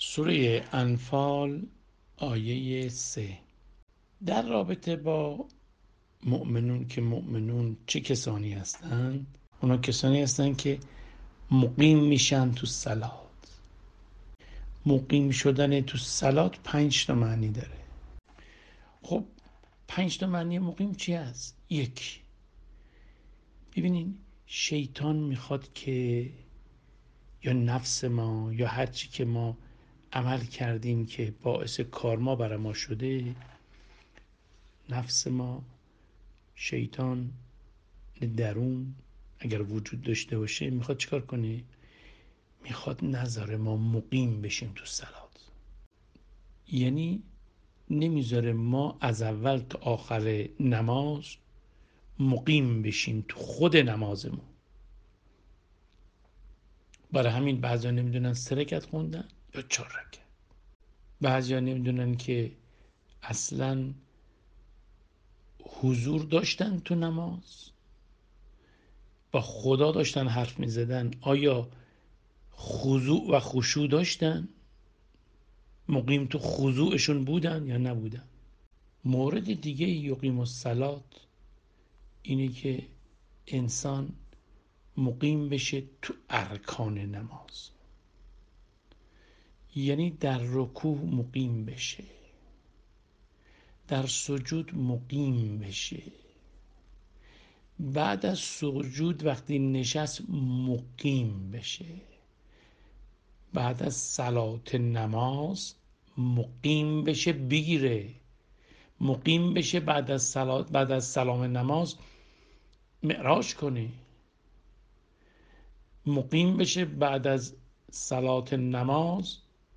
سوره انفال آیه 3. در رابطه با مؤمنون که مؤمنون چه کسانی هستند؟ اونا کسانی هستند که مقیم میشن تو صلات. مقیم شدن تو صلات 5 تا معنی داره. خب 5 تا معنی مقیم چی هست؟ 1. ببینین شیطان میخواد که یا نفس ما یا هر چی که ما عمل کردیم که باعث کارما برای ما شده، نفس ما، شیطان درون اگر وجود داشته باشه میخواد چیکار کنه؟ میخواد نذاره ما مقیم بشیم تو صلات. یعنی نمیذاره ما از اول تا آخر نماز مقیم بشیم تو خود نمازمون. برای همین بعضیا نمیدونن 3 رکعت خوندن یا 4 رکعت. بعضیا نمیدونن که اصلا حضور داشتن تو نماز، با خدا داشتن حرف میزدن. آیا خضوع و خشوع داشتن؟ مقیم تو خضوعشون بودن یا نبودن؟ مورد دیگه یقیم الصلات اینه که انسان مقیم بشه تو ارکان نماز. یعنی در رکوع مقیم بشه، در سجود مقیم بشه، بعد از سجود وقتی نشست مقیم بشه، بعد از صلات نماز مقیم بشه، بگیره مقیم بشه، بعد از صلات، بعد از سلام نماز معراج کنه، مقیم بشه بعد از صلات نماز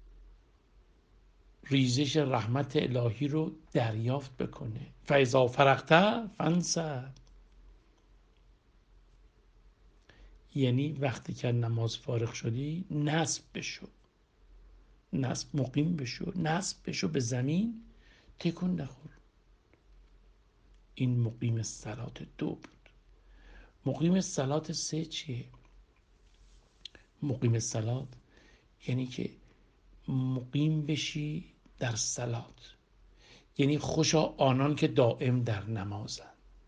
ریزش رحمت الهی رو دریافت بکنه. فاذا فرغت فانصب. یعنی وقتی که نماز فارغ شدی نصب بشو، نصب مقیم بشو، نصب بشو به زمین، تکون نخور. این مقیم صلات 2 بود. مقیم صلات 3 چیه؟ مقیم صلات یعنی که مقیم بشی در صلات. یعنی خوشا آنان که دائم در نمازن.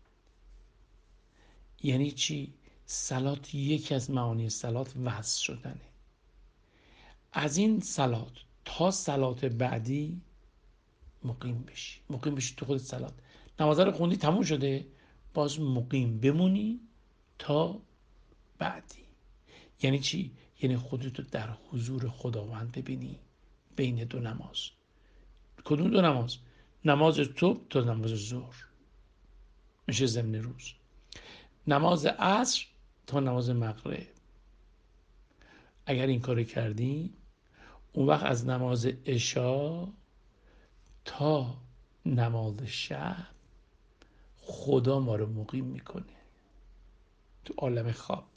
یعنی چی؟ صلات یکی از معانی صلات وصل شدنه. از این صلات تا صلات بعدی مقیم بشی، مقیم بشی تو خود صلات. نماز رو خوندی تموم شده، باز مقیم بمونی تا بعدی. یعنی چی؟ یعنی خودتو در حضور خداوند ببینی بین 2 نماز. کدوم 2 نماز؟ نماز صبح تا نماز ظهر میشه ضمن روز، نماز عصر تا نماز مغرب. اگر این کار کردی اون وقت از نماز عشا تا نماز شب خدا ما رو مقیم میکنه تو عالم خواب.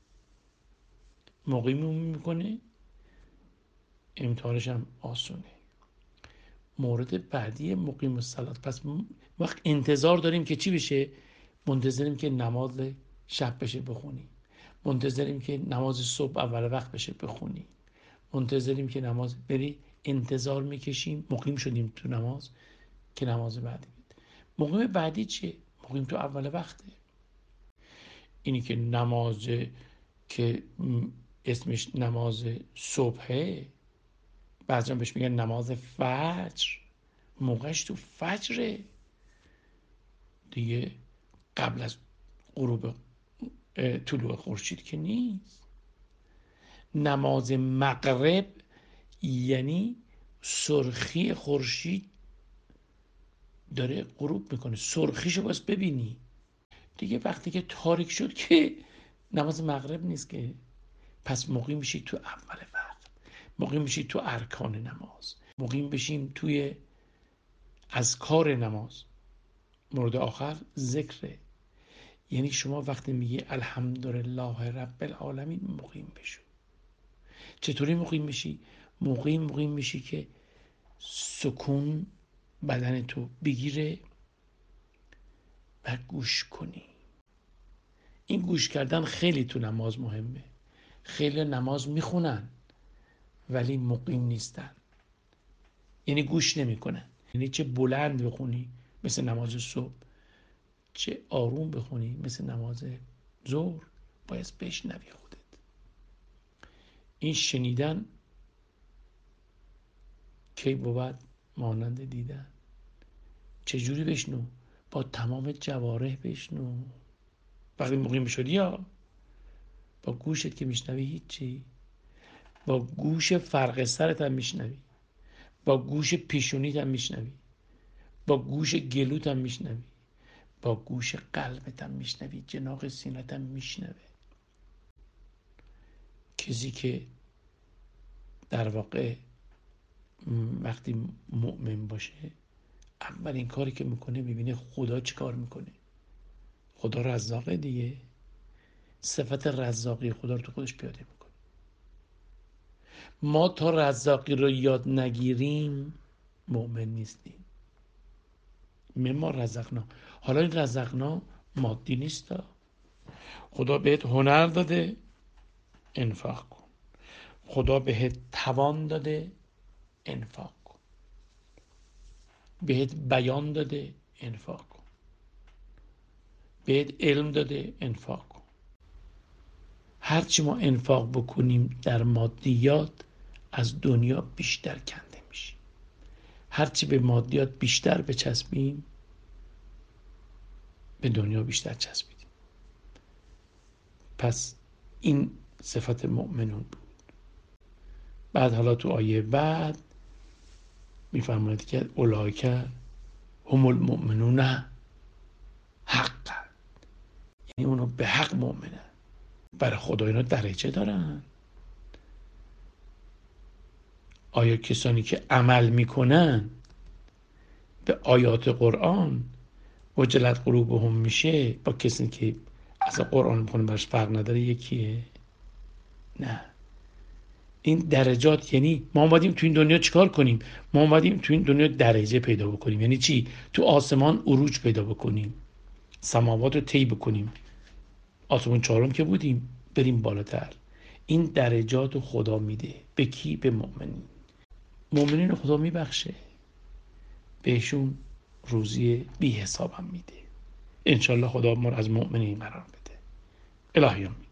مقیممون میکنه، امتحانش هم آسونه. مورد بعدی مقیم الصلات. پس وقت انتظار داریم که چی بشه؟ منتظریم که نماز شب بشه بخونیم، منتظریم که نماز صبح اول وقت بشه بخونیم، منتظریم که نماز بری، انتظار میکشیم. مقیم شدیم تو نماز که نماز بعدی بید. مقیم بعدی چیه؟ مقیم تو اول وقته. اینی که نماز که اسمش نماز صبحه، بعضی بهش میگن نماز فجر، موقعش تو فجره دیگه، قبل از غروب طلوع خورشید که نیست. نماز مغرب یعنی سرخی خورشید داره غروب میکنه، سرخیشو باز ببینی دیگه. وقتی که تاریک شد که نماز مغرب نیست که. پس مقیم میشی تو اول وقت، مقیم میشی تو ارکان نماز، مقیم بشیم توی اذکار نماز. مورد آخر ذکره. یعنی شما وقتی میگی الحمدلله رب العالمین مقیم بشو. چطوری مقیم میشی؟ مقیم میشی که سکون بدن تو بگیره و گوش کنی. این گوش کردن خیلی تو نماز مهمه. خیلی نماز میخونن ولی مقیم نیستن. یعنی گوش نمیکنن. یعنی چه بلند بخونی مثل نماز صبح، چه آروم بخونی مثل نماز ظهر، باید بشنوی خودت. این شنیدن کی بود مانند دیدن. چجوری بشنو؟ با تمام جوارح بشنو. وقتی مقیم شدی یا با گوشت که میشنوی هیچی، با گوش فرق سرت هم میشنوی، با گوش پیشونیت هم میشنوی، با گوش گلوت هم میشنوی، با گوش قلبت هم میشنوی، جناق سینت هم میشنوه. کسی که در واقع وقتی مؤمن باشه، اولین کاری که میکنه میبینه خدا چی کار میکنه. خدا رزاقه دیگه، صفت رزاقی خدا رو تو خودش پیاده میکنه. ما تا رزاقی رو یاد نگیریم مؤمن نیستیم. ما رزقنا، حالا این رزقنا مادی نیست. خدا بهت هنر داده، انفاق کن. خدا بهت توان داده، انفاق کن. بهت بیان داده، انفاق کن. بهت علم داده، انفاق کن. هرچی ما انفاق بکنیم در مادیات از دنیا بیشتر کنده میشیم. هرچی به مادیات بیشتر بچسبیم به دنیا بیشتر چسبیدیم. پس این صفت مؤمنون بود. بعد حالا تو آیه بعد میفرماید که اولئک هم المؤمنون حقا، یعنی اونو به حق مؤمنن. برای خدا اینا درجه دارن. آیا کسانی که عمل میکنن به آیات قرآن وجلت قلوبهم میشه با کسی که اصلا قرآن میخونه براش فرق نداره یکیه؟ نه. این درجات، یعنی ما اومدیم تو این دنیا چیکار کنیم؟ ما اومدیم تو این دنیا درجه پیدا بکنیم. یعنی چی؟ تو آسمان عروج پیدا بکنیم، سماوات رو طی بکنیم. آسمان چهارم که بودیم، بریم بالاتر. این درجات رو خدا میده. به کی؟ به مؤمنین. مؤمنین رو خدا میبخشه، بهشون روزی بی حساب هم میده. انشالله خدا ما رو از مؤمنین قرار بده. الهی آمین.